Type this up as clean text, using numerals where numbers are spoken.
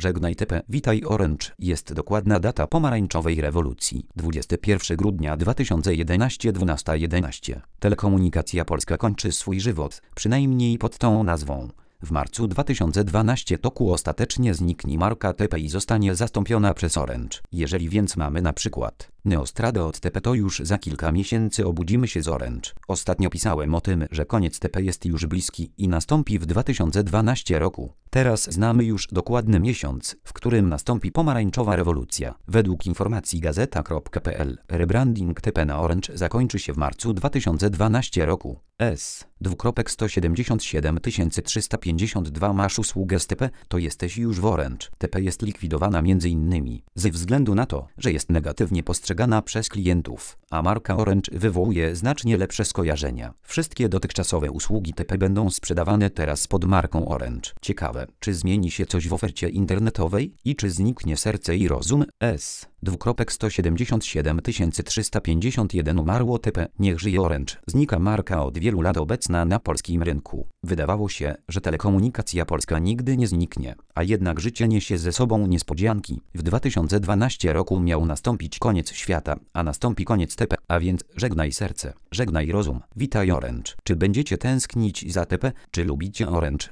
Żegnaj TP. Witaj Orange. Jest dokładna data pomarańczowej rewolucji. 21 grudnia 2011, 12:11. Telekomunikacja Polska kończy swój żywot, przynajmniej pod tą nazwą. W marcu 2012 roku ostatecznie zniknie marka TP i zostanie zastąpiona przez Orange. Jeżeli więc mamy na przykład Neostradę od TP, to już za kilka miesięcy obudzimy się z Orange. Ostatnio pisałem o tym, że koniec TP jest już bliski i nastąpi w 2012 roku. Teraz znamy już dokładny miesiąc, w którym nastąpi pomarańczowa rewolucja. Według informacji gazeta.pl rebranding TP na Orange zakończy się w marcu 2012 roku. S. 177 352 Masz usługę z TP, to jesteś już w Orange. TP jest likwidowana m.in. ze względu na to, że jest negatywnie postrzegana przez klientów, a marka Orange wywołuje znacznie lepsze skojarzenia. Wszystkie dotychczasowe usługi TP będą sprzedawane teraz pod marką Orange. Ciekawe, czy zmieni się coś w ofercie internetowej i czy zniknie serce i rozum? S. 177 351 Umarło TP. Niech żyje Orange. Znika marka od wielu lat obecna na polskim rynku. Wydawało się, że telekomunikacja polska nigdy nie zniknie, a jednak życie niesie ze sobą niespodzianki. W 2012 roku miał nastąpić koniec świata, a nastąpi koniec TP, a więc żegnaj serce, żegnaj rozum. Witaj Orange. Czy będziecie tęsknić za TP? Czy lubicie Orange?